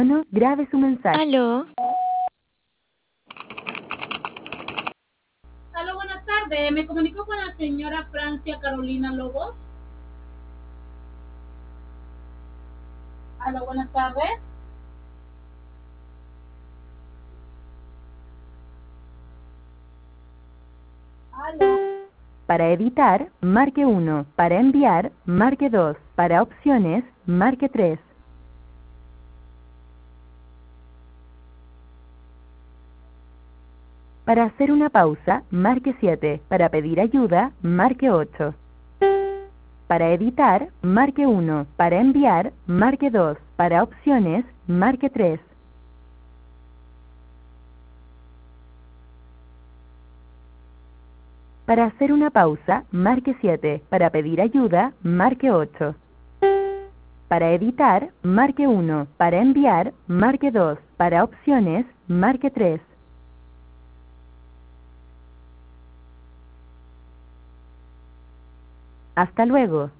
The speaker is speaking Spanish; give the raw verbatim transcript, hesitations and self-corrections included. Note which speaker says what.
Speaker 1: Grabe su mensaje.
Speaker 2: Aló.
Speaker 3: Aló, buenas tardes. Me comunico con la señora Francia Carolina Lobos. Aló, buenas tardes. Aló.
Speaker 1: Para editar, marque uno. Para enviar, marque dos. Para opciones, marque tres. Para hacer una pausa, marque siete. Para pedir ayuda, marque ocho. Para editar, marque uno. Para enviar, marque dos. Para opciones, marque tres. Para hacer una pausa, marque siete. Para pedir ayuda, marque ocho. Para editar, marque uno. Para enviar, marque dos. Para opciones, marque tres. Hasta luego.